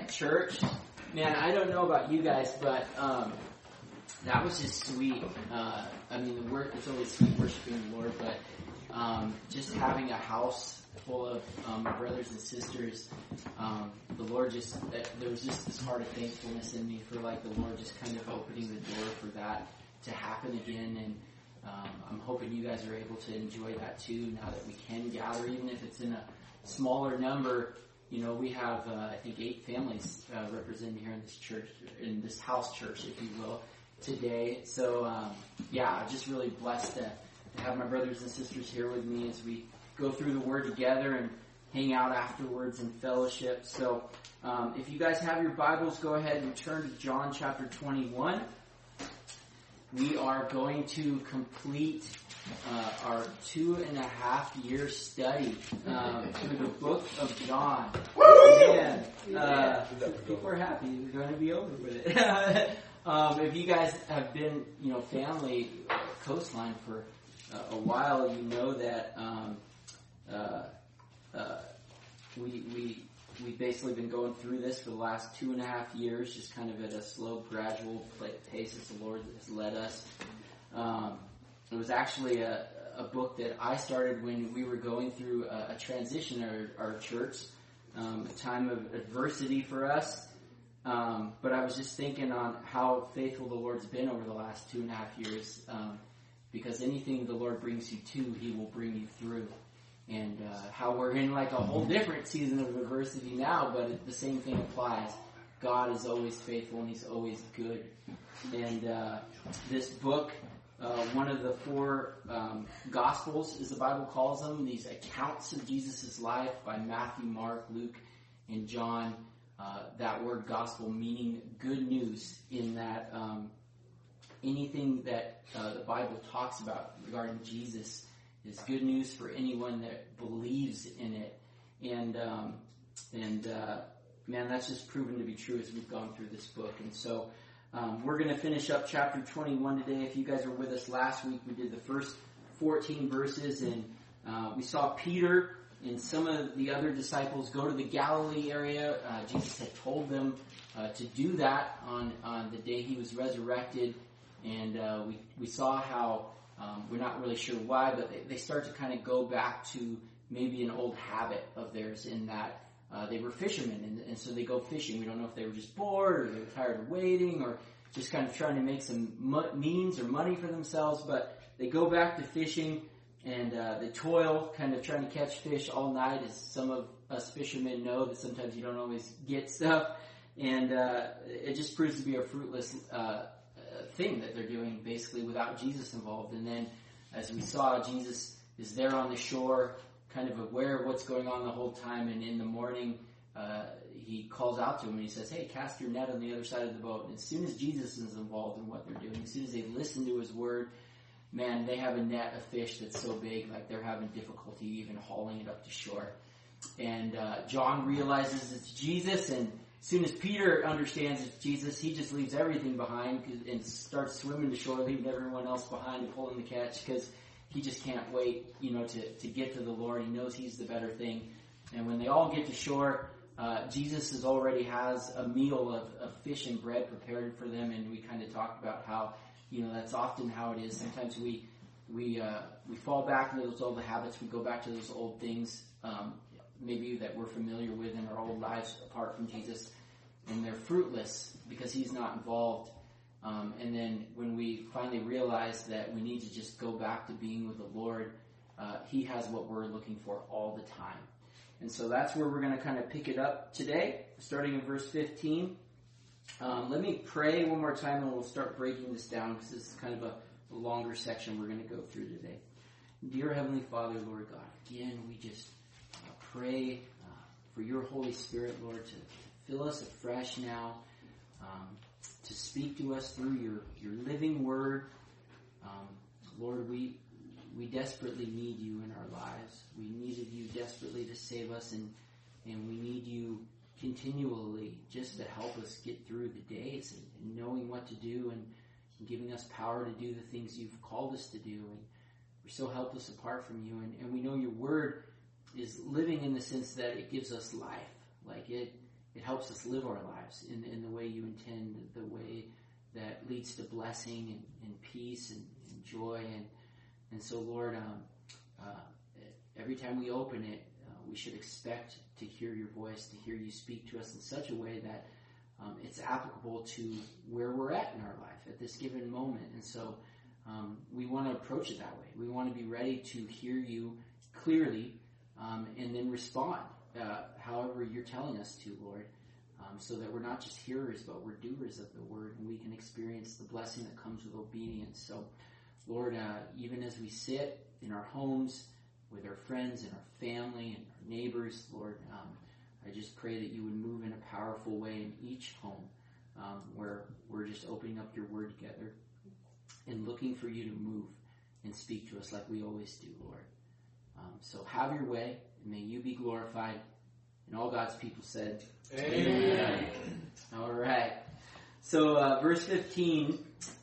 church. Man, I don't know about you guys, but that was just sweet. It's always sweet worshiping the Lord, but just having a house full of my brothers and sisters, the Lord there was just this heart of thankfulness in me for like the Lord just kind of opening the door for that to happen again, and I'm hoping you guys are able to enjoy that too now that we can gather, even if it's in a smaller number. You know, we have, I think, 8 families represented here in this church, in this house church, if you will, today. So, I'm just really blessed to have my brothers and sisters here with me as we go through the Word together and hang out afterwards in fellowship. So, if you guys have your Bibles, go ahead and turn to John chapter 21. We are going to complete our 2.5-year study through the book of John. Man, people are happy. We're going to be over with it. If you guys have been, family Coastline for a while, you know that we've basically been going through this for the last 2.5 years, just kind of at a slow, gradual pace as the Lord has led us. It was actually a book that I started when we were going through a transition in our church, a time of adversity for us. But I was just thinking on how faithful the Lord's been over the last 2.5 years, because anything the Lord brings you to, He will bring you through. And how we're in like a whole different season of adversity now, but the same thing applies. God is always faithful and He's always good. And this book, one of the 4 Gospels, as the Bible calls them, these accounts of Jesus' life by Matthew, Mark, Luke, and John. That word gospel meaning good news, in that anything that the Bible talks about regarding Jesus is good news for anyone that believes in it. And man, that's just proven to be true as we've gone through this book. And so we're going to finish up chapter 21 today. If you guys were with us last week, we did the first 14 verses, and we saw Peter and some of the other disciples go to the Galilee area. Jesus had told them to do that on the day He was resurrected. And we saw how we're not really sure why, but they start to kind of go back to maybe an old habit of theirs, in that they were fishermen, and so they go fishing. We don't know if they were just bored, or they were tired of waiting, or just kind of trying to make some means or money for themselves, but they go back to fishing, and they toil, kind of trying to catch fish all night, as some of us fishermen know that sometimes you don't always get stuff, and it just proves to be a fruitless thing that they're doing, basically without Jesus involved. And then, as we saw, Jesus is there on the shore, kind of aware of what's going on the whole time, and in the morning He calls out to him and He says, "Hey, cast your net on the other side of the boat." And as soon as Jesus is involved in what they're doing, as soon as they listen to His word, man, they have a net of fish that's so big, like they're having difficulty even hauling it up to shore. And John realizes it's Jesus, and as soon as Peter understands it's Jesus, he just leaves everything behind and starts swimming to shore, leaving everyone else behind and pulling the catch, because he just can't wait, to get to the Lord. He knows He's the better thing. And when they all get to shore, Jesus already has a meal of fish and bread prepared for them, and we kind of talked about how, that's often how it is. Sometimes we fall back into those old habits. We go back to those old things, maybe that we're familiar with in our old lives apart from Jesus, and they're fruitless because He's not involved. And then when we finally realize that we need to just go back to being with the Lord, He has what we're looking for all the time. And so that's where we're going to kind of pick it up today, starting in verse 15. Let me pray one more time, and we'll start breaking this down, because this is kind of a longer section we're going to go through today. Dear Heavenly Father, Lord God, again, we just pray for Your Holy Spirit, Lord, to fill us afresh now, to speak to us through Your living Word. Lord, we desperately need You in our lives. We needed You desperately to save us, and we need You continually just to help us get through the days, and knowing what to do, and giving us power to do the things You've called us to do. And we're so helpless apart from You, and we know Your Word is living in the sense that it gives us life. Like it it helps us live our lives in the way you intend, the way that leads to blessing and peace and joy. And so, Lord, every time we open it, we should expect to hear your voice, to hear you speak to us in such a way that it's applicable to where we're at in our life at this given moment. And so we want to approach it that way. We want to be ready to hear you clearly and then respond however you're telling us to, Lord, so that we're not just hearers, but we're doers of the word, and we can experience the blessing that comes with obedience. So, Lord, even as we sit in our homes with our friends and our family and our neighbors, Lord, I just pray that you would move in a powerful way in each home where we're just opening up your word together and looking for you to move and speak to us like we always do, Lord. So have your way, and may you be glorified. And all God's people said, Amen. All right. So verse 15,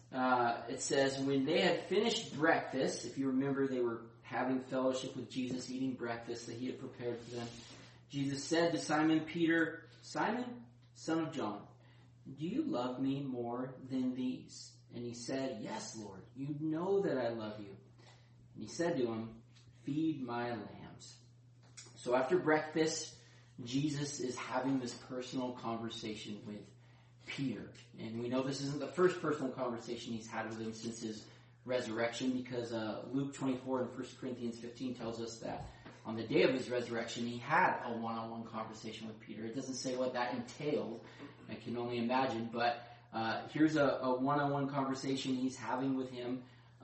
it says, when they had finished breakfast, if you remember, they were having fellowship with Jesus, eating breakfast that he had prepared for them. Jesus said to Simon Peter, Simon, son of John, do you love me more than these? And he said, yes, Lord, you know that I love you. And he said to him, feed my lambs. So after breakfast, Jesus is having this personal conversation with Peter. And we know this isn't the first personal conversation he's had with him since his resurrection, because Luke 24 and 1 Corinthians 15 tells us that on the day of his resurrection, he had a one-on-one conversation with Peter. It doesn't say what that entailed. I can only imagine. But here's a one-on-one conversation he's having with him,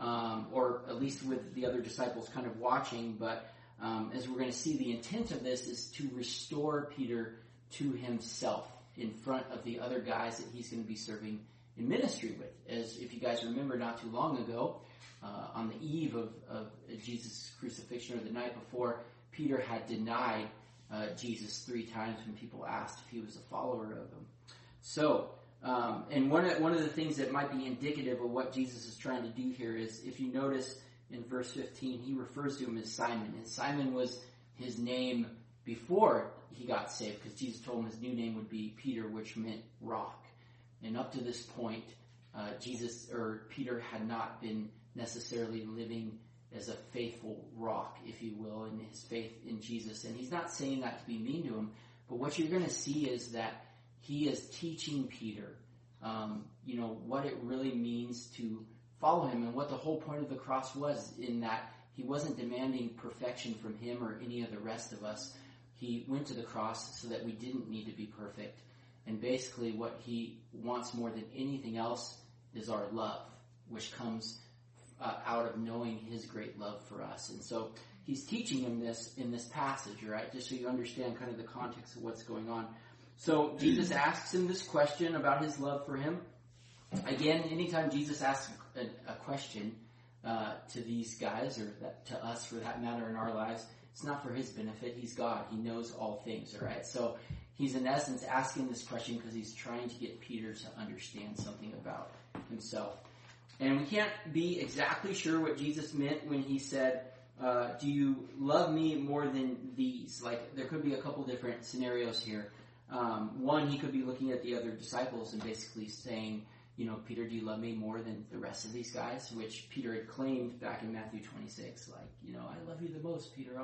or at least with the other disciples kind of watching. But as we're going to see, the intent of this is to restore Peter to himself in front of the other guys that he's going to be serving in ministry with. As if you guys remember, not too long ago, on the eve of Jesus' crucifixion, or the night before, Peter had denied Jesus 3 times when people asked if he was a follower of him. So, and one of the things that might be indicative of what Jesus is trying to do here is, if you notice in verse 15, he refers to him as Simon. And Simon was his name before he got saved, because Jesus told him his new name would be Peter, which meant rock. And up to this point, Peter had not been necessarily living as a faithful rock, if you will, in his faith in Jesus. And he's not saying that to be mean to him, but what you're going to see is that he is teaching Peter, what it really means to follow him, and what the whole point of the cross was, in that he wasn't demanding perfection from him or any of the rest of us. He went to the cross so that we didn't need to be perfect. And basically what he wants more than anything else is our love, which comes out of knowing his great love for us. And so he's teaching him this in this passage, right? Just so you understand kind of the context of what's going on. So Jesus asks him this question about his love for him. Again, anytime Jesus asks a question to these guys, or to us for that matter in our lives, it's not for his benefit. He's God. He knows all things, all right? So he's in essence asking this question because he's trying to get Peter to understand something about himself. And we can't be exactly sure what Jesus meant when he said, do you love me more than these? Like, there could be a couple different scenarios here. One, he could be looking at the other disciples and basically saying, Peter, do you love me more than the rest of these guys? Which Peter had claimed back in Matthew 26, I love you the most, Peter,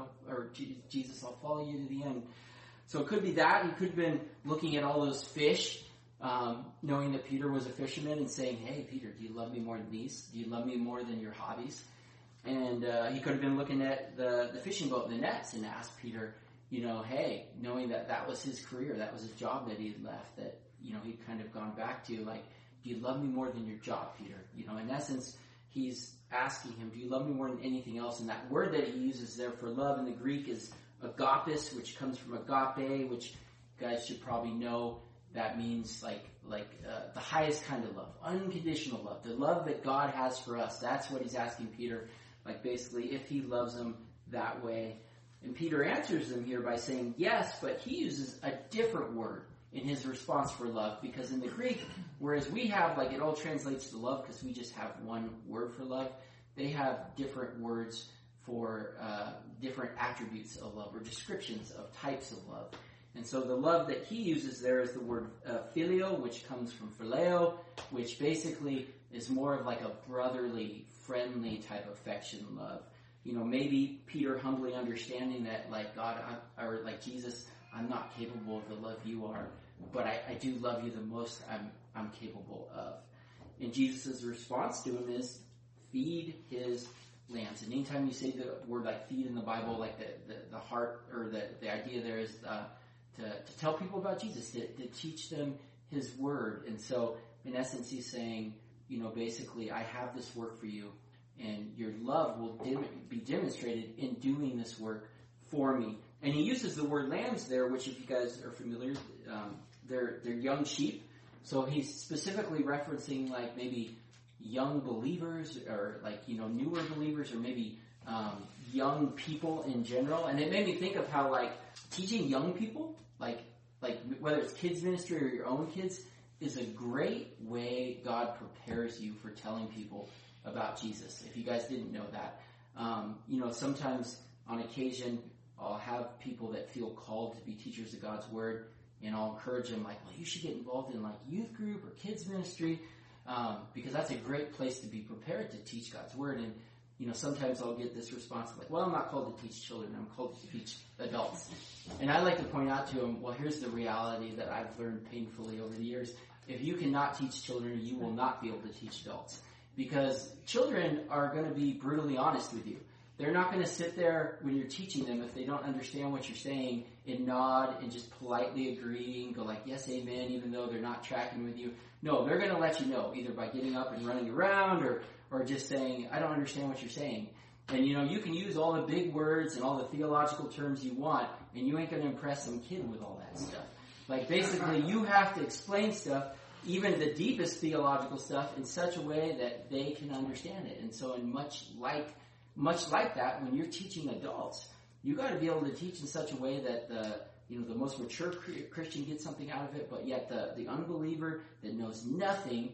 Jesus, I'll follow you to the end. So it could be that. He could have been looking at all those fish, knowing that Peter was a fisherman, and saying, hey, Peter, do you love me more than these? Do you love me more than your hobbies? And he could have been looking at the fishing boat and the nets and asked Peter, hey, knowing that was his career, that was his job that he had left, that, he'd kind of gone back to, do you love me more than your job, Peter? In essence, he's asking him, do you love me more than anything else? And that word that he uses there for love in the Greek is agapes, which comes from agape, which you guys should probably know. That means the highest kind of love, unconditional love, the love that God has for us. That's what he's asking Peter, basically if he loves him that way. And Peter answers him here by saying yes, but he uses a different word in his response for love, because in the Greek, whereas we have, it all translates to love because we just have one word for love, they have different words for different attributes of love, or descriptions of types of love. And so the love that he uses there is the word phileo, which comes from phileo, which basically is more of like a brotherly, friendly type affection love. Maybe Peter humbly understanding that, like God, or like Jesus, I'm not capable of the love you are, but I do love you the most I'm capable of. And Jesus' response to him is feed his lambs. And anytime you say the word like feed in the Bible, like the heart or the idea there is to tell people about Jesus, to teach them his word. And so in essence he's saying, basically I have this work for you, and your love will be demonstrated in doing this work for me. And he uses the word lambs there, which if you guys are familiar, they're young sheep. So he's specifically referencing like maybe young believers or like, newer believers, or maybe young people in general. And it made me think of how like teaching young people, like whether it's kids ministry or your own kids, is a great way God prepares you for telling people about Jesus. If you guys didn't know that, sometimes on occasion I'll have people that feel called to be teachers of God's word, and I'll encourage them like, well, you should get involved in like youth group or kids ministry, because that's a great place to be prepared to teach God's word. And sometimes I'll get this response like, well, I'm not called to teach children, I'm called to teach adults. And I like to point out to them, well, here's the reality that I've learned painfully over the years. If you cannot teach children, you will not be able to teach adults. Because children are going to be brutally honest with you. They're not going to sit there when you're teaching them if they don't understand what you're saying and nod and just politely agree and go like, yes, amen, even though they're not tracking with you. No, they're going to let you know, either by getting up and running around or just saying, I don't understand what you're saying. And you can use all the big words and all the theological terms you want, and you ain't going to impress some kid with all that stuff. Like basically you have to explain stuff, even the deepest theological stuff, in such a way that they can understand it. And so in much like that, when you're teaching adults, you got to be able to teach in such a way that the most mature Christian gets something out of it, but yet the unbeliever that knows nothing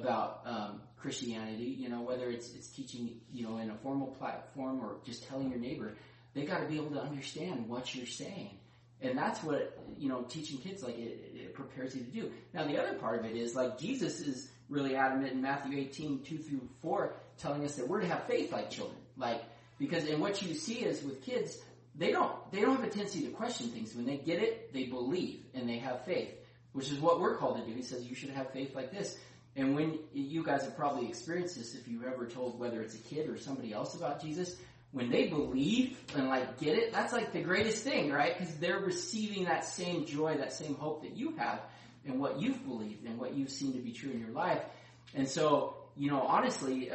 about Christianity, whether it's teaching, in a formal platform or just telling your neighbor, they got to be able to understand what you're saying. And that's what, teaching kids, like, it prepares you to do. Now, the other part of it is, like, Jesus is really adamant in Matthew 18, 2-4, telling us that we're to have faith like children. Like, because, and what you see is with kids, they don't have a tendency to question things. When they get it, they believe, and they have faith, which is what we're called to do. He says you should have faith like this. And when you guys have probably experienced this, if you've ever told whether it's a kid or somebody else about Jesus, when they believe and like get it, that's like the greatest thing, right? Because they're receiving that same joy, that same hope that you have in what you've believed and what you've seen to be true in your life. And so, honestly,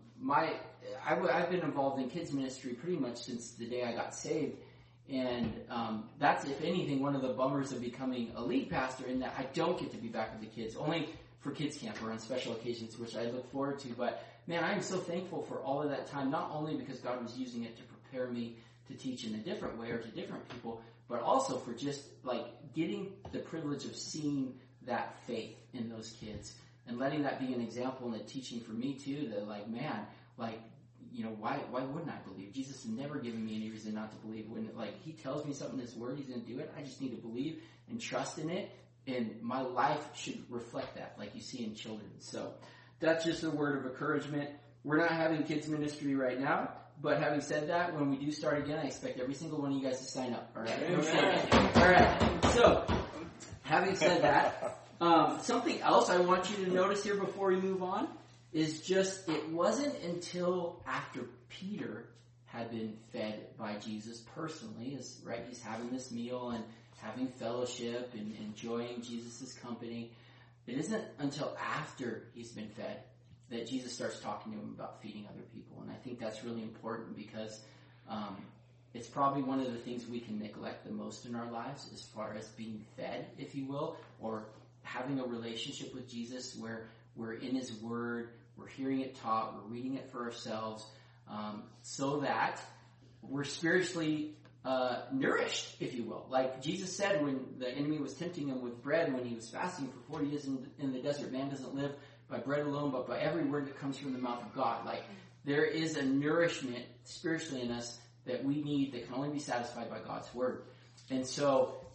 I've been involved in kids ministry pretty much since the day I got saved. And that's, if anything, one of the bummers of becoming a lead pastor, in that I don't get to be back with the kids, only for kids camp or on special occasions, which I look forward to. But man, I am so thankful for all of that time, not only because God was using it to prepare me to teach in a different way or to different people, but also for just like getting the privilege of seeing that faith in those kids and letting that be an example and a teaching for me too, that like, man, like, why wouldn't I believe? Jesus has never given me any reason not to believe. When like he tells me something in his word, he's going to do it. I just need to believe and trust in it. And my life should reflect that, like you see in children. So that's just a word of encouragement. We're not having kids ministry right now, but having said that, when we do start again, I expect every single one of you guys to sign up. All right. All right. So, having said that, something else I want you to notice here before we move on is just, it wasn't until after Peter had been fed by Jesus personally, right? He's having this meal and having fellowship and enjoying Jesus' company. It isn't until after he's been fed that Jesus starts talking to him about feeding other people. And I think that's really important because it's probably one of the things we can neglect the most in our lives as far as being fed, if you will, or having a relationship with Jesus where we're in his word, we're hearing it taught, we're reading it for ourselves, so that we're spiritually nourished, if you will. Like Jesus said when the enemy was tempting him with bread when he was fasting for 40 years in the desert, man doesn't live by bread alone, but by every word that comes from the mouth of God. Like there is a nourishment spiritually in us that we need that can only be satisfied by God's word. And so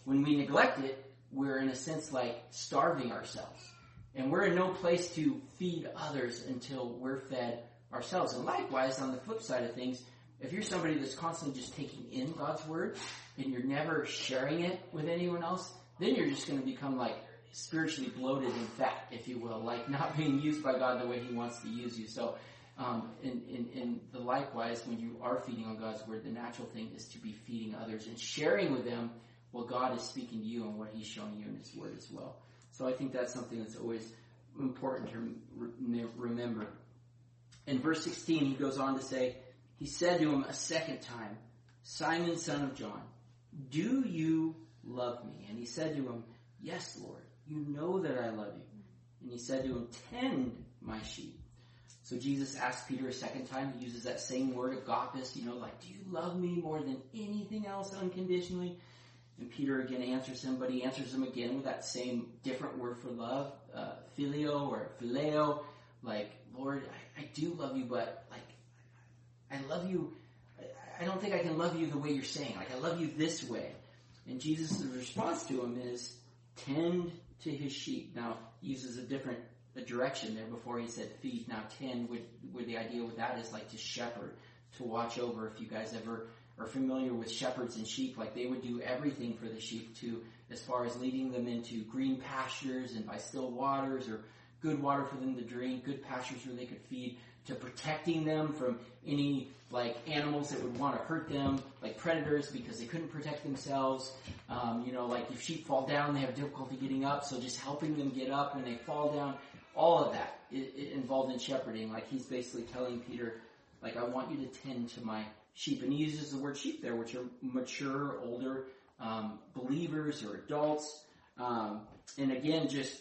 when we neglect it, we're in a sense like starving ourselves. And we're in no place to feed others until we're fed ourselves. And likewise, on the flip side of things, if you're somebody that's constantly just taking in God's word and you're never sharing it with anyone else, then you're just going to become like spiritually bloated and fat, if you will, like not being used by God the way he wants to use you. So in the likewise, when you are feeding on God's word, the natural thing is to be feeding others and sharing with them what God is speaking to you and what he's showing you in his word as well. So I think that's something that's always important to remember. In verse 16, he goes on to say, he said to him a second time, Simon, son of John, do you love me? And he said to him, yes, Lord, you know that I love you. And he said to him, tend my sheep. So Jesus asked Peter a second time. He uses that same word, agapes, like, do you love me more than anything else unconditionally? And Peter again answers him, but he answers him again with that same different word for love, phileo or phileo, like, Lord, I do love you, but like, I love you. I don't think I can love you the way you're saying. Like, I love you this way. And Jesus' response to him is, tend to his sheep. Now, he uses a direction there before he said feed. Now, tend, with the idea with that is like to shepherd, to watch over. If you guys ever are familiar with shepherds and sheep, like they would do everything for the sheep to, as far as leading them into green pastures and by still waters or good water for them to drink, good pastures where they could feed, to protecting them from any like animals that would want to hurt them, like predators because they couldn't protect themselves. Like if sheep fall down, they have difficulty getting up, so just helping them get up when they fall down. All of that it involved in shepherding. Like he's basically telling Peter, like, I want you to tend to my sheep. And he uses the word sheep there, which are mature, older believers or adults. And again, just,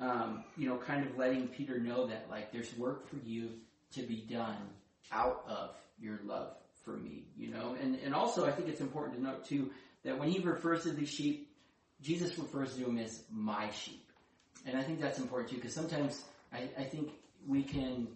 kind of letting Peter know that, like, there's work for you to be done out of your love for me, And also, I think it's important to note, too, that when he refers to these sheep, Jesus refers to them as my sheep. And I think that's important, too, because sometimes I think we can,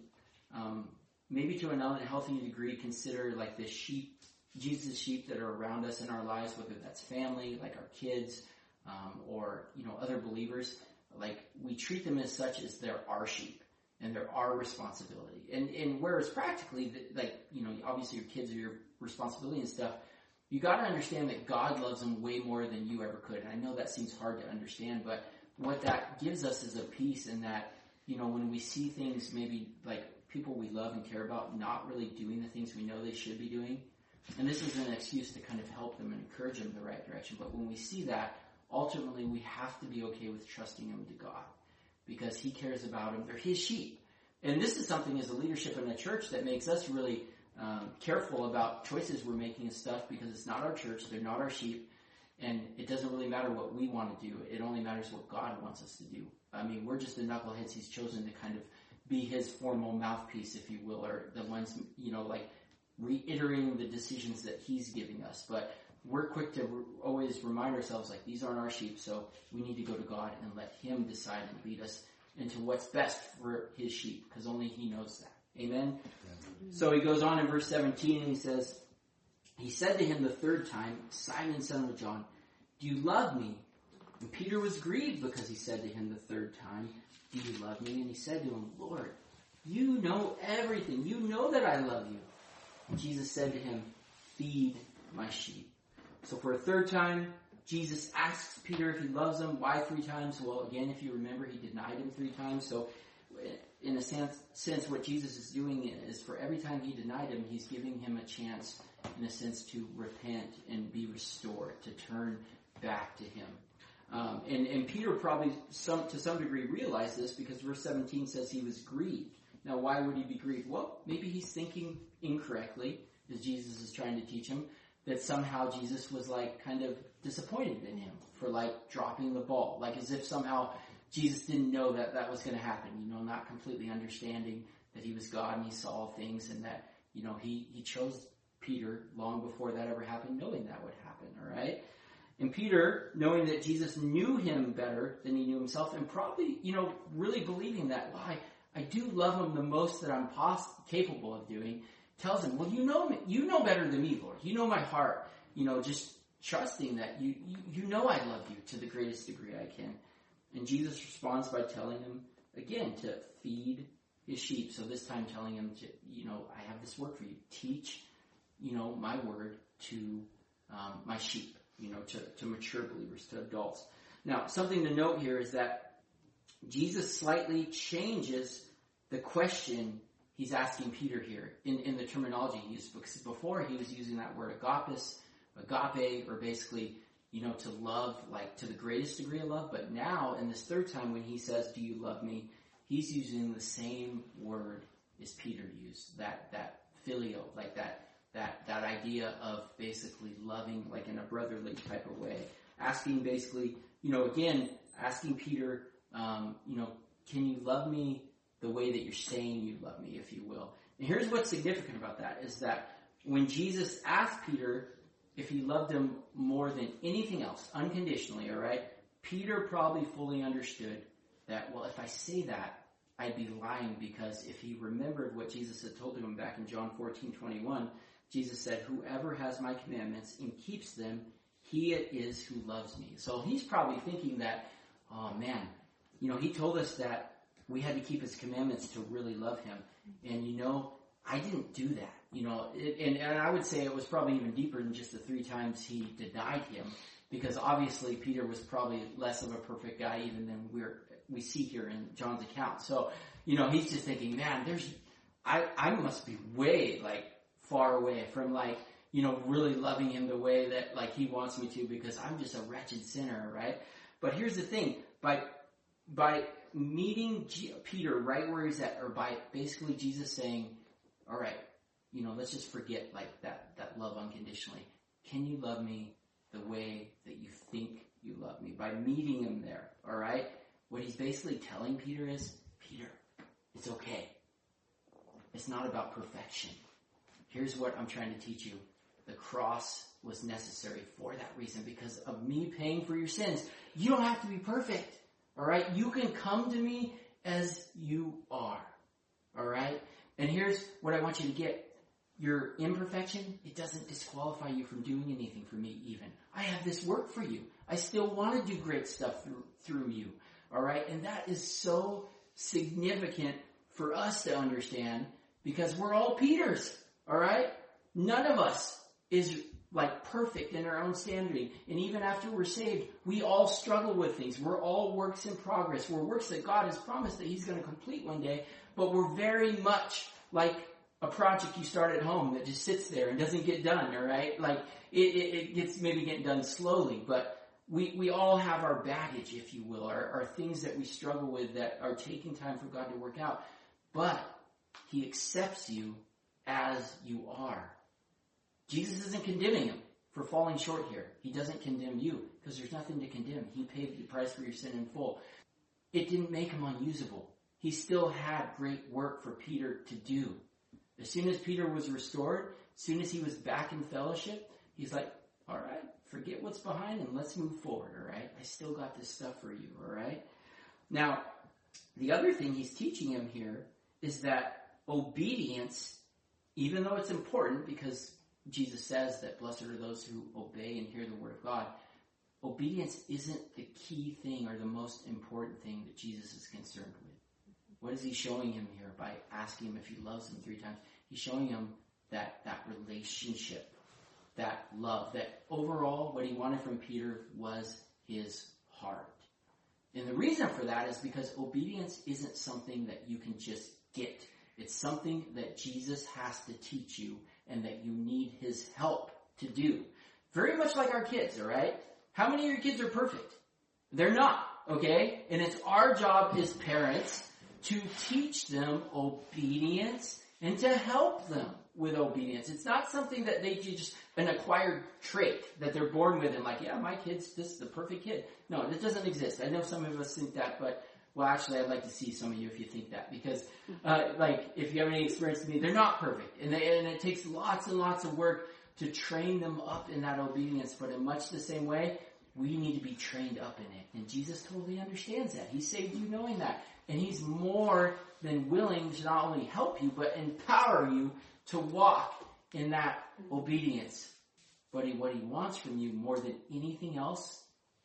maybe to an unhealthy degree, consider, like, the sheep, Jesus' sheep that are around us in our lives, whether that's family, like our kids, or, other believers. Like, we treat them as such as they're our sheep. And they're our responsibility. And whereas practically, obviously your kids are your responsibility and stuff, you got to understand that God loves them way more than you ever could. And I know that seems hard to understand, but what that gives us is a peace in that, when we see things maybe like people we love and care about not really doing the things we know they should be doing. And this is an excuse to kind of help them and encourage them in the right direction. But when we see that, ultimately we have to be okay with trusting them to God. Because he cares about them. They're his sheep. And this is something as a leadership in a church that makes us really careful about choices we're making and stuff, because it's not our church, they're not our sheep, and it doesn't really matter what we want to do. It only matters what God wants us to do. I mean, we're just the knuckleheads he's chosen to kind of be his formal mouthpiece, if you will, or the ones, like reiterating the decisions that he's giving us. But we're quick to always remind ourselves, like, these aren't our sheep, so we need to go to God and let him decide and lead us into what's best for his sheep, because only he knows that. Amen? Yeah. So he goes on in verse 17, and he says, he said to him the third time, Simon, son of John, do you love me? And Peter was grieved because he said to him the third time, do you love me? And he said to him, Lord, you know everything. You know that I love you. And Jesus said to him, feed my sheep. So for a third time, Jesus asks Peter if he loves him. Why 3 times? Well, again, if you remember, he denied him 3 times. So in a sense, what Jesus is doing is for every time he denied him, he's giving him a chance, in a sense, to repent and be restored, to turn back to him. And Peter probably, to some degree, realized this, because verse 17 says he was grieved. Now, why would he be grieved? Well, maybe he's thinking incorrectly, as Jesus is trying to teach him, that somehow Jesus was like kind of disappointed in him for like dropping the ball. Like as if somehow Jesus didn't know that that was going to happen, not completely understanding that he was God and he saw all things, and that, he chose Peter long before that ever happened, knowing that would happen, all right? And Peter, knowing that Jesus knew him better than he knew himself, and probably, really believing that, well, I do love him the most that I'm capable of doing, tells him, well, you know me, you know better than me, Lord. You know my heart. Just trusting that you know I love you to the greatest degree I can. And Jesus responds by telling him, again, to feed his sheep. So this time telling him to, I have this work for you. Teach, my word to my sheep, to mature believers, to adults. Now, something to note here is that Jesus slightly changes the question he's asking Peter here in the terminology he used. Because before he was using that word agape, or basically, to love, like to the greatest degree of love. But now, in this third time when he says, do you love me? He's using the same word as Peter used, that phileo, like that idea of basically loving, like in a brotherly type of way. Asking basically, asking Peter, can you love me the way that you're saying you love me, if you will? And here's what's significant about that, is that when Jesus asked Peter if he loved him more than anything else, unconditionally, all right, Peter probably fully understood that, well, if I say that, I'd be lying, because if he remembered what Jesus had told him back in John 14:21, Jesus said, whoever has my commandments and keeps them, he it is who loves me. So he's probably thinking that, oh man, he told us that we had to keep his commandments to really love him. And I didn't do that. And I would say it was probably even deeper than just the 3 times he denied him, because obviously Peter was probably less of a perfect guy even than we see here in John's account. So, he's just thinking, man, I must be way far away from really loving him the way that he wants me to, because I'm just a wretched sinner, right? But here's the thing, by meeting Peter right where he's at, or by basically Jesus saying, all right, let's just forget that love unconditionally. Can you love me the way that you think you love me? By meeting him there, all right? What he's basically telling Peter is, Peter, it's okay. It's not about perfection. Here's what I'm trying to teach you. The cross was necessary for that reason, because of me paying for your sins. You don't have to be perfect, all right? You can come to me as you are, all right? And here's what I want you to get. Your imperfection, it doesn't disqualify you from doing anything for me even. I have this work for you. I still want to do great stuff through you, all right? And that is so significant for us to understand, because we're all Peters, all right? None of us is perfect in our own standing. And even after we're saved, we all struggle with things. We're all works in progress. We're works that God has promised that he's going to complete one day, but we're very much like a project you start at home that just sits there and doesn't get done, all right? It gets maybe getting done slowly, but we all have our baggage, if you will, our things that we struggle with that are taking time for God to work out. But he accepts you as you are. Jesus isn't condemning him for falling short here. He doesn't condemn you, because there's nothing to condemn. He paid the price for your sin in full. It didn't make him unusable. He still had great work for Peter to do. As soon as Peter was restored, as soon as he was back in fellowship, he's like, all right, forget what's behind and let's move forward, all right? I still got this stuff for you, all right? Now, the other thing he's teaching him here is that obedience, even though it's important, because Jesus says that blessed are those who obey and hear the word of God, obedience isn't the key thing or the most important thing that Jesus is concerned with. What is he showing him here by asking him if he loves him 3 times? He's showing him that relationship, that love, that overall what he wanted from Peter was his heart. And the reason for that is because obedience isn't something that you can just get. It's something that Jesus has to teach you and that you need his help to do. Very much like our kids, all right? How many of your kids are perfect? They're not, okay? And it's our job as parents to teach them obedience and to help them with obedience. It's not something that they just an acquired trait that they're born with and my kid's this is the perfect kid. No, it doesn't exist. I know some of us think that, but actually I'd like to see some of you if you think that, because if you have any experience with me, they're not perfect. And it takes lots and lots of work to train them up in that obedience, but in much the same way, we need to be trained up in it. And Jesus totally understands that. He saved you knowing that. And he's more than willing to not only help you, but empower you to walk in that obedience. But what he wants from you more than anything else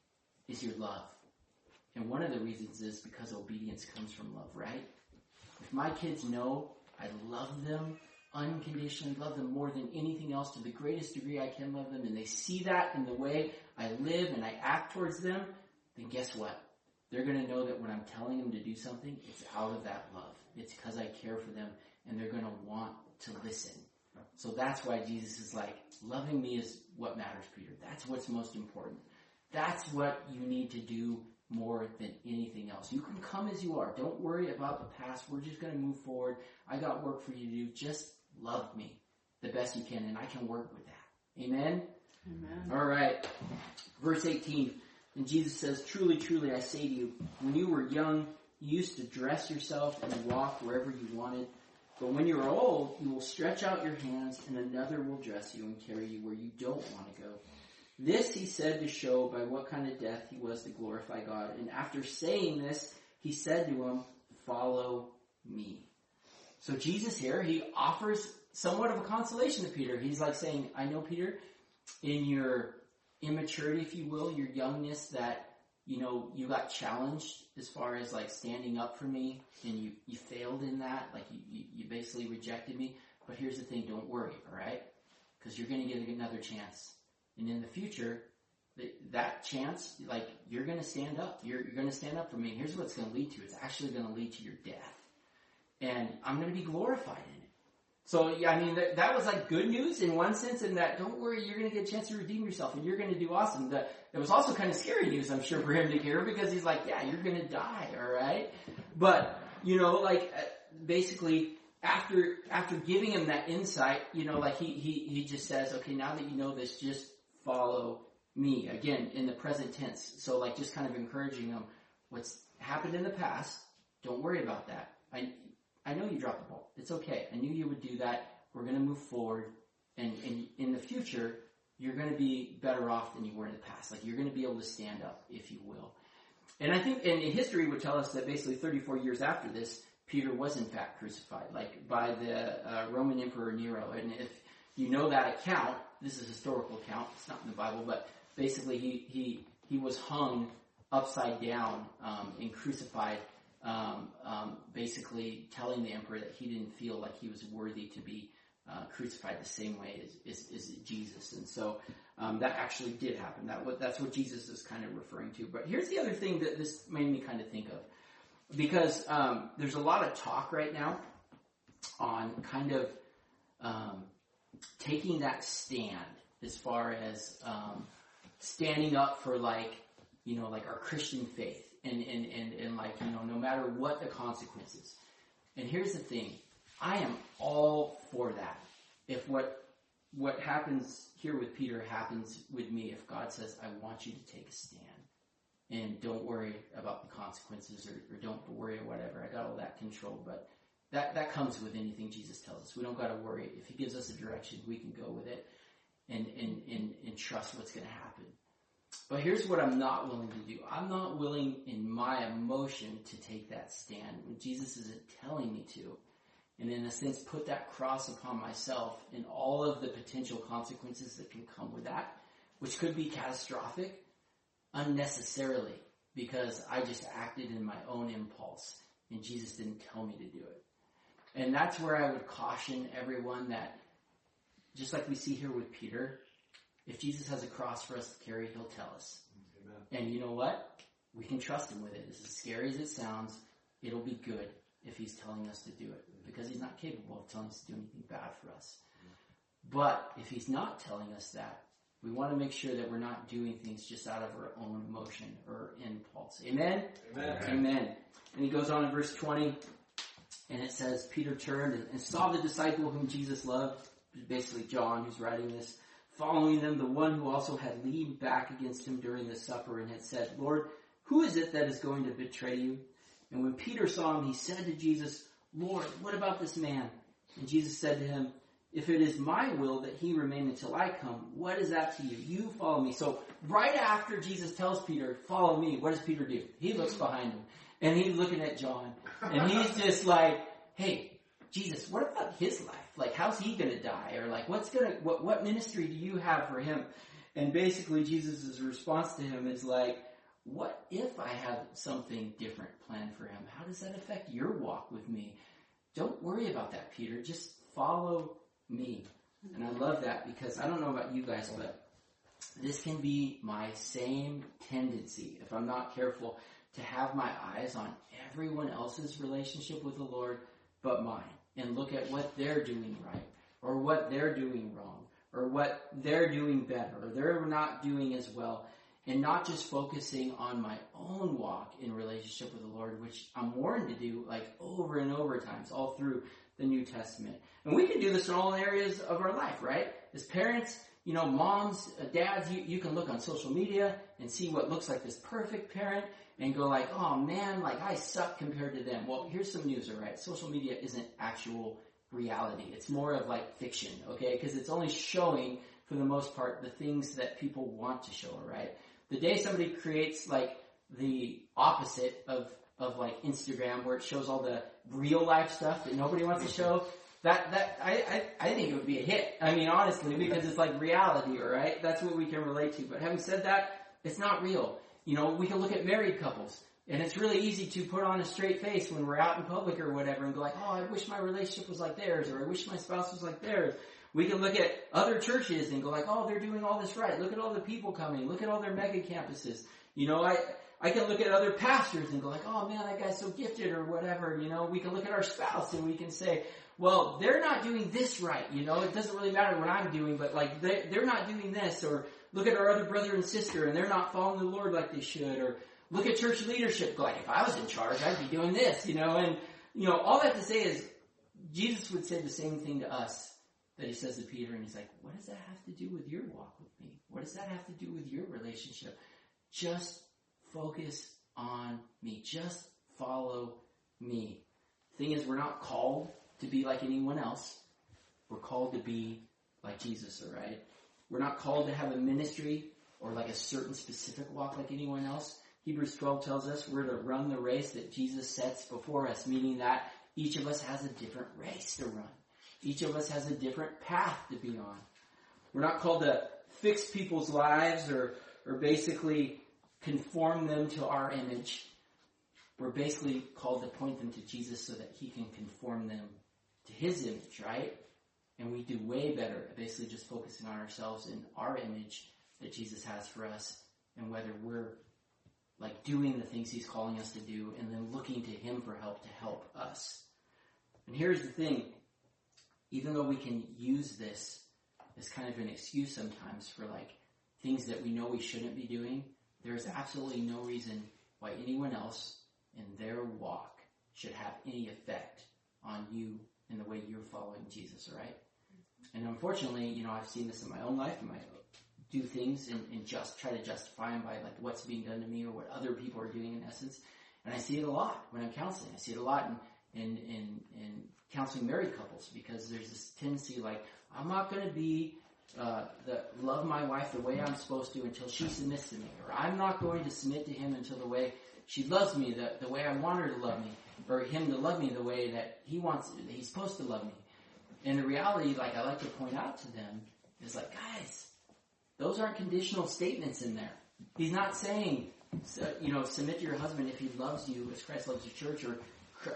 is your love. And one of the reasons is because obedience comes from love, right? If my kids know I love them unconditionally, love them more than anything else, to the greatest degree I can love them, and they see that in the way I live and I act towards them, then guess what? They're going to know that when I'm telling them to do something, it's out of that love. It's because I care for them, and they're going to want to listen. So that's why Jesus is like, loving me is what matters, Peter. That's what's most important. That's what you need to do more than anything else. You can come as you are. Don't worry about the past. We're just going to move forward. I got work for you to do. Just love me the best you can, and I can work with that. Amen? Amen. All right. Verse 18. And Jesus says, truly, truly, I say to you, when you were young, you used to dress yourself and walk wherever you wanted. But when you are old, you will stretch out your hands, and another will dress you and carry you where you don't want to go. This he said to show by what kind of death he was to glorify God. And after saying this, he said to him, follow me. So Jesus here, he offers somewhat of a consolation to Peter. He's like saying, I know, Peter, in your immaturity, if you will, your youngness, that, you know, you got challenged as far as like standing up for me, and you failed in that. Like you basically rejected me. But here's the thing, don't worry, all right? Because you're going to get another chance. And in the future, that chance, like, you're going to stand up. You're going to stand up for me. And here's what it's going to lead to. It's actually going to lead to your death. And I'm going to be glorified in it. So, yeah, I mean, that was like good news in one sense, in that, don't worry, you're going to get a chance to redeem yourself, and you're going to do awesome. It was also kind of scary news, I'm sure, for him to hear, because he's like, yeah, you're going to die, all right? But, you know, like, basically, after giving him that insight, you know, like, he just says, okay, now that you know this, just follow me. Again, in the present tense. So, like, just kind of encouraging him, what's happened in the past, don't worry about that. I know you dropped the ball. It's okay. I knew you would do that. We're going to move forward. And in the future, you're going to be better off than you were in the past. Like, you're going to be able to stand up, if you will. And I think, and history would tell us that basically 34 years after this, Peter was in fact crucified, like by the Roman Emperor Nero. And if you know that account, this is a historical account. It's not in the Bible, but basically he was hung upside down and crucified, basically telling the emperor that he didn't feel like he was worthy to be crucified the same way as Jesus. And so that actually did happen. That's what Jesus is kind of referring to. But here's the other thing that this made me kind of think of. Because there's a lot of talk right now on kind of taking that stand as far as standing up for, like, you know, like our Christian faith and like, you know, no matter what the consequences. And here's the thing. I am all for that. If what happens here with Peter happens with me, if God says, I want you to take a stand. And don't worry about the consequences, or don't worry or whatever. I got all that controlled, but that comes with anything Jesus tells us. We don't got to worry. If he gives us a direction, we can go with it and trust what's going to happen. But here's what I'm not willing to do. I'm not willing in my emotion to take that stand when Jesus isn't telling me to. And in a sense, put that cross upon myself and all of the potential consequences that can come with that, which could be catastrophic, unnecessarily, because I just acted in my own impulse and Jesus didn't tell me to do it. And that's where I would caution everyone that, just like we see here with Peter, if Jesus has a cross for us to carry, he'll tell us. Amen. And you know what? We can trust him with it. As scary as it sounds, it'll be good if he's telling us to do it, because he's not capable of telling us to do anything bad for us. But if he's not telling us that, we want to make sure that we're not doing things just out of our own emotion or impulse. Amen? Amen. Amen. And he goes on in verse 20, and it says, Peter turned and saw the disciple whom Jesus loved, basically John, who's writing this, following them, the one who also had leaned back against him during the supper and had said, Lord, who is it that is going to betray you? And when Peter saw him, he said to Jesus, Lord, what about this man? And Jesus said to him, if it is my will that he remain until I come, what is that to you? You follow me. So right after Jesus tells Peter, follow me, what does Peter do? He looks behind him, and he's looking at John, and he's just like, hey, Jesus, what about his life? Like, how's he going to die? Or like, what ministry do you have for him? And basically Jesus' response to him is like, what if I have something different planned for him? How does that affect your walk with me? Don't worry about that, Peter. Just follow me. And I love that because I don't know about you guys, but this can be my same tendency, if I'm not careful, to have my eyes on everyone else's relationship with the Lord but mine, and look at what they're doing right, or what they're doing wrong, or what they're doing better, or they're not doing as well, and not just focusing on my own walk in relationship with the Lord, which I'm warned to do like over and over times, all through the New Testament. And we can do this in all areas of our life, right? As parents, moms, dads, you can look on social media and see what looks like this perfect parent and go like, oh man, like I suck compared to them. Well, here's some news, all right? Social media isn't actual reality. It's more of like fiction, okay? Because it's only showing, for the most part, the things that people want to show, all right? The day somebody creates like the opposite of like Instagram, where it shows all the real life stuff that nobody wants to show, I think it would be a hit. I mean, honestly, because it's like reality, all right? That's what we can relate to. But having said that, it's not real. We can look at married couples, and it's really easy to put on a straight face when we're out in public or whatever and go like, oh, I wish my relationship was like theirs, or I wish my spouse was like theirs. We can look at other churches and go like, oh, they're doing all this right. Look at all the people coming. Look at all their mega campuses. I can look at other pastors and go like, oh man, that guy's so gifted or whatever. We can look at our spouse and we can say, well, they're not doing this right. It doesn't really matter what I'm doing, but like they're not doing this. Or look at our other brother and sister and they're not following the Lord like they should. Or look at church leadership, go like, if I was in charge, I'd be doing this, and all that to say is Jesus would say the same thing to us that he says to Peter, and he's like, what does that have to do with your walk with me? What does that have to do with your relationship? Just focus on me. Just follow me. The thing is, we're not called to be like anyone else. We're called to be like Jesus, all right? We're not called to have a ministry or like a certain specific walk like anyone else. Hebrews 12 tells us we're to run the race that Jesus sets before us, meaning that each of us has a different race to run. Each of us has a different path to be on. We're not called to fix people's lives or basically conform them to our image. We're basically called to point them to Jesus so that he can conform them to his image, right? And we do way better at basically just focusing on ourselves and our image that Jesus has for us, and whether we're like doing the things he's calling us to do and then looking to him for help to help us. And here's the thing. Even though we can use this as kind of an excuse sometimes for like things that we know we shouldn't be doing, there is absolutely no reason why anyone else in their walk should have any effect on you in the way you're following Jesus, right? And unfortunately, I've seen this in my own life. I do things and just try to justify them by like what's being done to me or what other people are doing in essence. And I see it a lot when I'm counseling. I see it a lot in counseling married couples, because there's this tendency like, I'm not going to be love my wife the way I'm supposed to until she submits to me, or I'm not going to submit to him until the way she loves me, the way I want her to love me, or him to love me the way that he's supposed to love me. And the reality, like I like to point out to them, is like, guys, those aren't conditional statements in there. He's not saying, submit to your husband if he loves you as Christ loves the church, or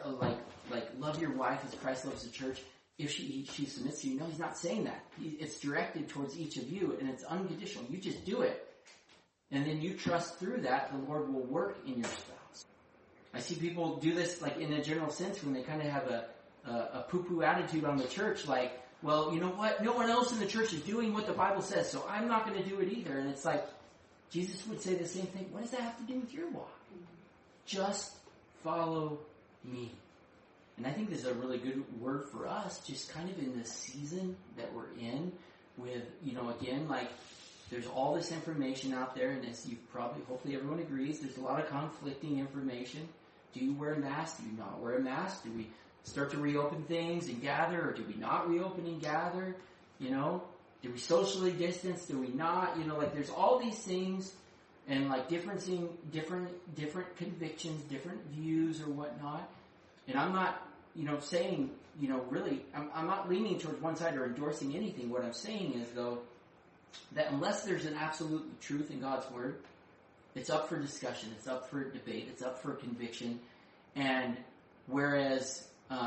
like love your wife as Christ loves the church if she submits to you. No, he's not saying that. It's directed towards each of you, and it's unconditional. You just do it. And then you trust through that the Lord will work in your spouse. I see people do this like in a general sense when they kind of have a poo-poo attitude on the church, like, well, you know what? No one else in the church is doing what the Bible says, so I'm not going to do it either. And it's like, Jesus would say the same thing. What does that have to do with your walk? Just follow me. And I think this is a really good word for us, just kind of in this season that we're in with, again, like, there's all this information out there, and as hopefully everyone agrees, there's a lot of conflicting information. Do you wear a mask? Do you not wear a mask? Do we start to reopen things and gather, or do we not reopen and gather? Do we socially distance? Do we not? There's all these things, and like different convictions, different views or whatnot. And I'm not, saying, really, I'm not leaning towards one side or endorsing anything. What I'm saying is, though, that unless there's an absolute truth in God's Word, it's up for discussion, it's up for debate, it's up for conviction. And whereas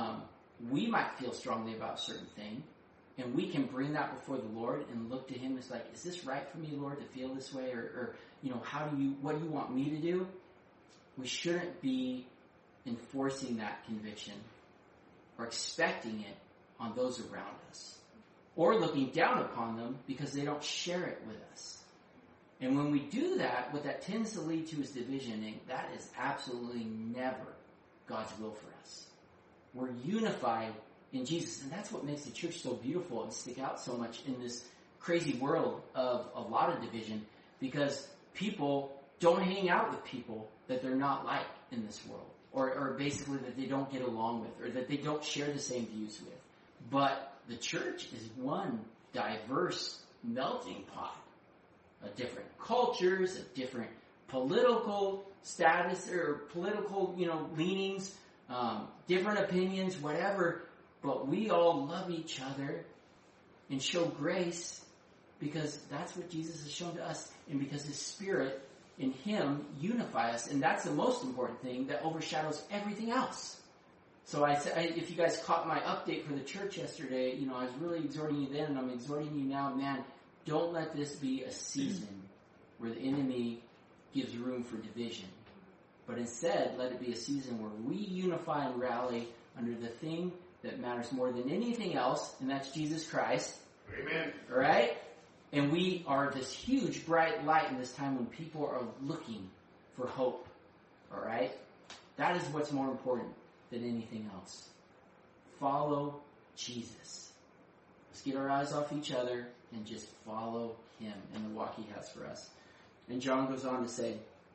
we might feel strongly about a certain thing, and we can bring that before the Lord and look to Him as like, is this right for me, Lord, to feel this way? Or what do you want me to do? We shouldn't be enforcing that conviction or expecting it on those around us, or looking down upon them because they don't share it with us. And when we do that, what that tends to lead to is division, and that is absolutely never God's will for us. We're unified in Jesus, and that's what makes the church so beautiful and stick out so much in this crazy world of a lot of division, because people don't hang out with people that they're not like in this world, or basically that they don't get along with, or that they don't share the same views with. But the church is one diverse melting pot of different cultures, of different political status or political, leanings, different opinions, whatever. But we all love each other and show grace because that's what Jesus has shown to us, and because His Spirit in Him unify us. And that's the most important thing that overshadows everything else. So if you guys caught my update for the church yesterday, I was really exhorting you then, and I'm exhorting you now, man, don't let this be a season where the enemy gives room for division. But instead, let it be a season where we unify and rally under the thing that matters more than anything else, and that's Jesus Christ. Amen. All right? And we are this huge, bright light in this time when people are looking for hope. All right? That is what's more important than anything else. Follow Jesus. Let's get our eyes off each other and just follow Him and the walk He has for us. And John goes on to say,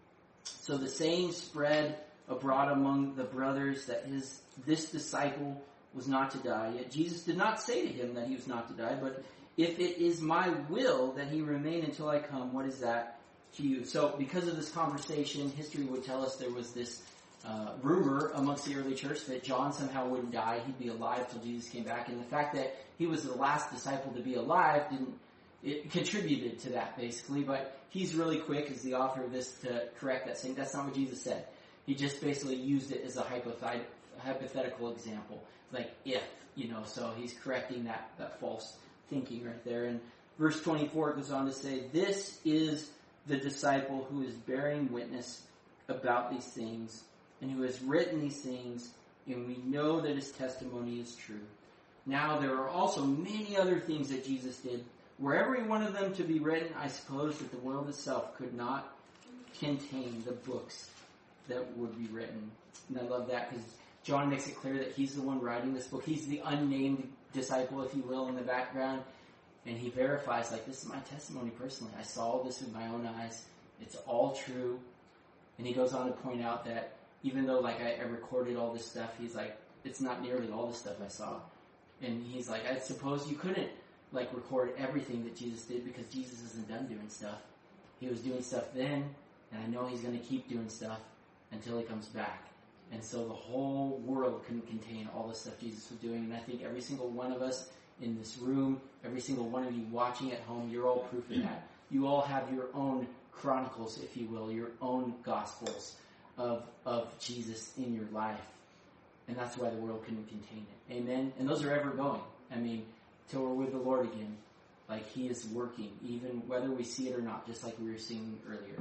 so the saying spread abroad among the brothers that this disciple was not to die. Yet Jesus did not say to him that he was not to die, but if it is my will that he remain until I come, what is that to you? So because of this conversation, history would tell us there was this rumor amongst the early church that John somehow wouldn't die. He'd be alive till Jesus came back. And the fact that he was the last disciple to be alive it contributed to that, basically. But he's really quick, as the author of this, to correct that, saying that's not what Jesus said. He just basically used it as a hypothetical example. Like if, so he's correcting that false thinking right there. And verse 24 goes on to say, this is the disciple who is bearing witness about these things and who has written these things, and we know that his testimony is true. Now there are also many other things that Jesus did. Were every one of them to be written, I suppose that the world itself could not contain the books that would be written. And I love that because John makes it clear that he's the one writing this book. He's the unnamed disciple, if you will, in the background. And he verifies, this is my testimony personally. I saw this with my own eyes. It's all true. And he goes on to point out that even though, I recorded all this stuff, he's like, it's not nearly all the stuff I saw. And he's like, I suppose you couldn't, record everything that Jesus did because Jesus isn't done doing stuff. He was doing stuff then, and I know he's going to keep doing stuff until he comes back. And so the whole world couldn't contain all the stuff Jesus was doing. And I think every single one of us in this room, every single one of you watching at home, you're all proof of that. You all have your own chronicles, if you will, your own gospels of Jesus in your life. And that's why the world couldn't contain it. Amen? And those are ever going. Till we're with the Lord again. He is working, even whether we see it or not, just like we were singing earlier.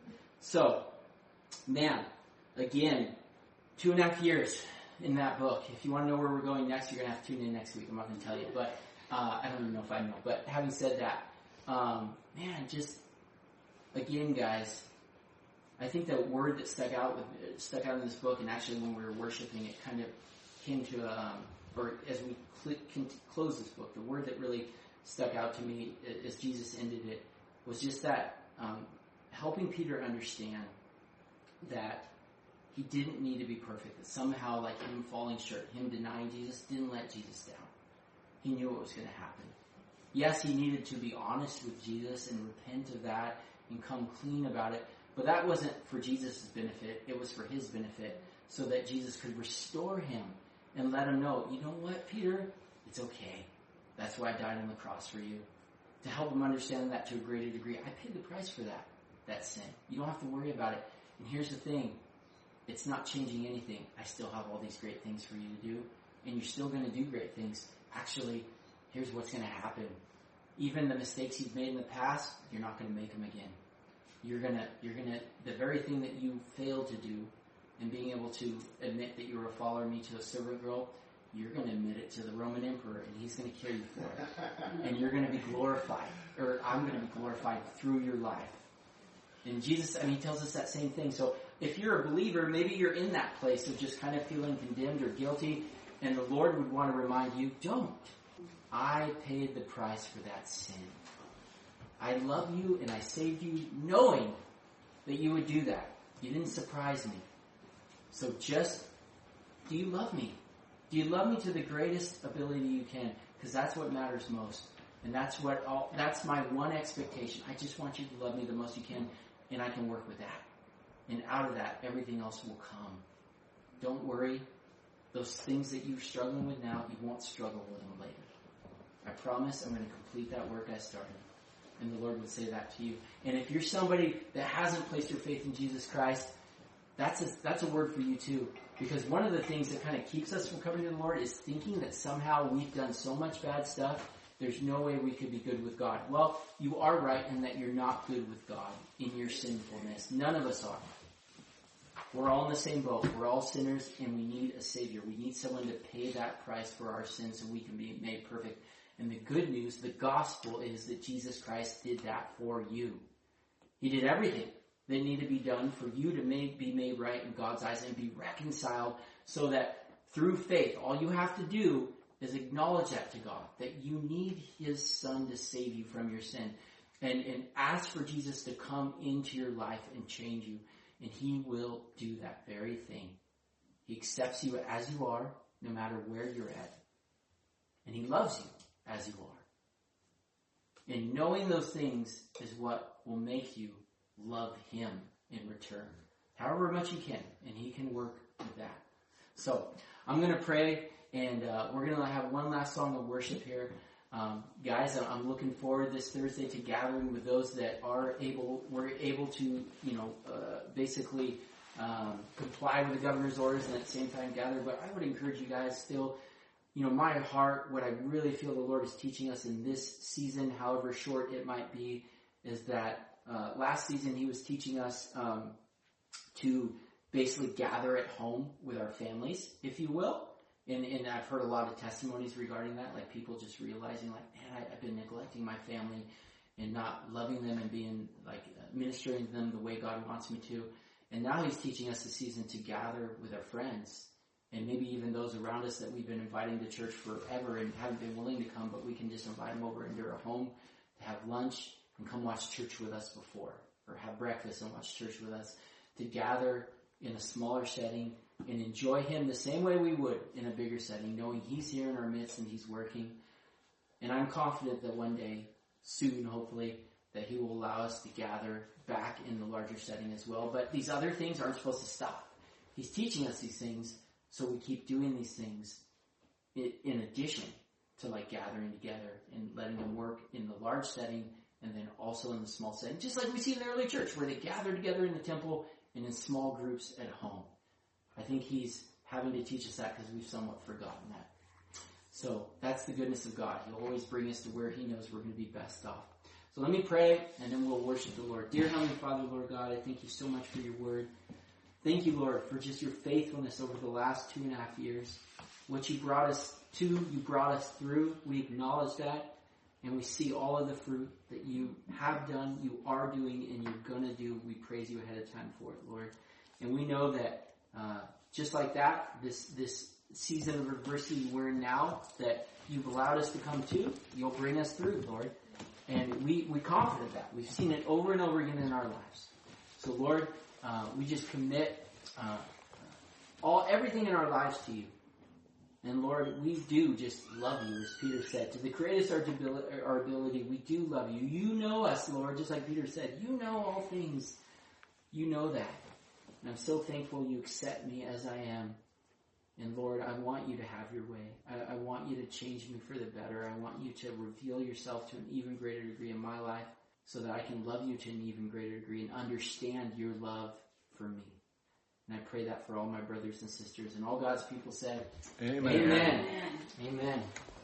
So, man, again, 2.5 years in that book. If you want to know where we're going next, you're going to have to tune in next week. I'm not going to tell you, but I don't even know if I know. But having said that, again, guys, I think the word that stuck out in this book, and actually when we were worshiping, it kind of came to, or as we close this book, the word that really stuck out to me as Jesus ended it was just that helping Peter understand that he didn't need to be perfect, that somehow him falling short, him denying Jesus, didn't let Jesus down. He knew what was going to happen. Yes, he needed to be honest with Jesus and repent of that and come clean about it, but that wasn't for Jesus' benefit, it was for his benefit, so that Jesus could restore him and let them know, you know what, Peter? It's okay. That's why I died on the cross for you. To help them understand that to a greater degree. I paid the price for that sin. You don't have to worry about it. And here's the thing. It's not changing anything. I still have all these great things for you to do. And you're still going to do great things. Actually, here's what's going to happen. Even the mistakes you've made in the past, you're not going to make them again. You're going to, the very thing that you failed to do, and being able to admit that you were a follower of me to a servant girl, you're going to admit it to the Roman emperor, and he's going to kill you for it. And you're going to be glorified, or I'm going to be glorified through your life. And Jesus, he tells us that same thing. So if you're a believer, maybe you're in that place of just kind of feeling condemned or guilty, and the Lord would want to remind you, don't. I paid the price for that sin. I love you, and I saved you knowing that you would do that. You didn't surprise me. So do you love me? Do you love me to the greatest ability you can? Because that's what matters most. And that's my one expectation. I just want you to love me the most you can, and I can work with that. And out of that, everything else will come. Don't worry. Those things that you're struggling with now, you won't struggle with them later. I promise I'm going to complete that work I started. And the Lord would say that to you. And if you're somebody that hasn't placed your faith in Jesus Christ, that's a word for you too. Because one of the things that kind of keeps us from coming to the Lord is thinking that somehow we've done so much bad stuff, there's no way we could be good with God. Well, you are right in that you're not good with God in your sinfulness. None of us are. We're all in the same boat. We're all sinners, and we need a Savior. We need someone to pay that price for our sins so we can be made perfect. And the good news, the gospel, is that Jesus Christ did that for you. He did everything that needed to be done for you to be made right in God's eyes and be reconciled, so that through faith, all you have to do is acknowledge that to God, that you need His Son to save you from your sin, and ask for Jesus to come into your life and change you, and He will do that very thing. He accepts you as you are, no matter where you're at, and He loves you as you are. And knowing those things is what will make you love Him in return, however much you can, and He can work with that. So I'm going to pray, and we're going to have one last song of worship here. Guys, I'm looking forward this Thursday to gathering with those that were able to, basically comply with the governor's orders and at the same time gather. But I would encourage you guys still, my heart, what I really feel the Lord is teaching us in this season, however short it might be, is that last season He was teaching us to basically gather at home with our families, if you will. And I've heard a lot of testimonies regarding that, like people just realizing, like, man, I've been neglecting my family and not loving them and being, like, ministering to them the way God wants me to. And now He's teaching us this season to gather with our friends, and maybe even those around us that we've been inviting to church forever and haven't been willing to come, but we can just invite them over into our home to have lunch and come watch church with us before, or have breakfast and watch church with us, to gather in a smaller setting and enjoy Him the same way we would in a bigger setting, knowing He's here in our midst and He's working. And I'm confident that one day, soon, hopefully, that He will allow us to gather back in the larger setting as well. But these other things aren't supposed to stop. He's teaching us these things, so we keep doing these things in addition to, like, gathering together and letting them work in the large setting and then also in the small setting, just like we see in the early church, where they gather together in the temple and in small groups at home. I think He's having to teach us that because we've somewhat forgotten that. So that's the goodness of God. He'll always bring us to where He knows we're going to be best off. So let me pray, and then we'll worship the Lord. Dear Heavenly Father, Lord God, I thank You so much for Your word. Thank You, Lord, for just Your faithfulness over the last 2.5 years. What You brought us to, You brought us through. We acknowledge that. And we see all of the fruit that You have done, You are doing, and You're going to do. We praise You ahead of time for it, Lord. And we know that just like that, this season of adversity we're in now, that You've allowed us to come to, You'll bring us through, Lord. And we're confident of that. We've seen it over and over again in our lives. So, Lord, we just commit everything in our lives to You. And Lord, we do just love You, as Peter said. To the greatest our ability, we do love You. You know us, Lord, just like Peter said. You know all things. You know that. And I'm so thankful You accept me as I am. And Lord, I want you to have your way. I want you to change me for the better. I want you to reveal yourself to an even greater degree in my life so that I can love you to an even greater degree and understand your love for me. And I pray that for all my brothers and sisters. And all God's people said, Amen. Amen.